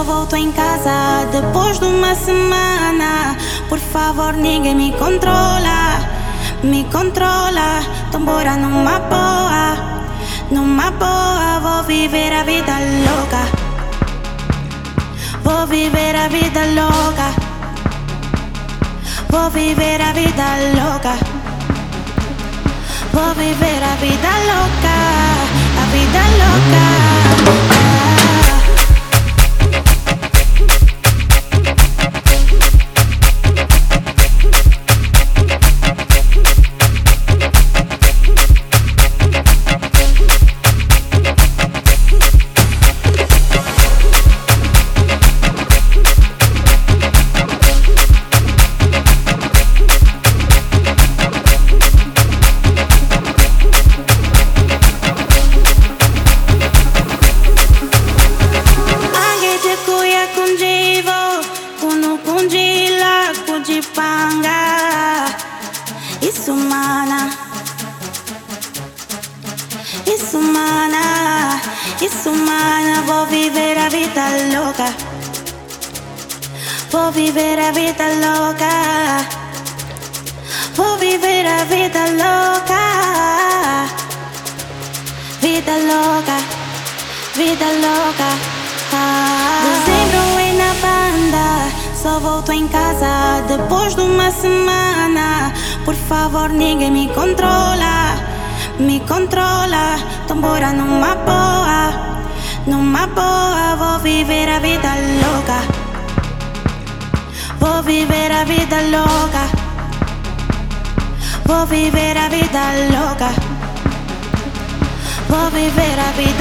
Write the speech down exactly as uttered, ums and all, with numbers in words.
Só volto em casa depois de uma semana. Por favor, ninguém me controla, me controla. Então bora numa boa, numa boa. Vou viver a vida louca, vou viver a vida louca, vou viver a vida louca, vou viver a vida louca, a vida louca. Isso mana, isso mana, isso mana. Vou viver a vida louca, vou viver a vida louca, vou viver a vida louca, vida louca, vida louca. Ah. Dezembro é na banda, só volto em casa depois de uma semana. Por favor, ninguém me controla, me controla. Então bora numa boa, numa boa. Vou viver a vida louca, vou viver a vida louca, vou viver a vida louca, vou viver a vida